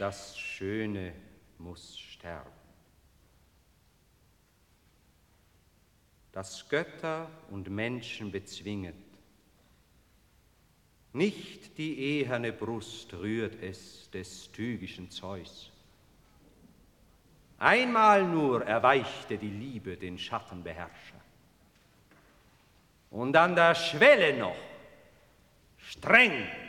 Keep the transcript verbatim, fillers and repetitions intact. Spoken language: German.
Das Schöne muss sterben. Das Götter und Menschen bezwinget. Nicht die eherne Brust rührt es des stygischen Zeus. Einmal nur erweichte die Liebe den Schattenbeherrscher. Und an der Schwelle noch, streng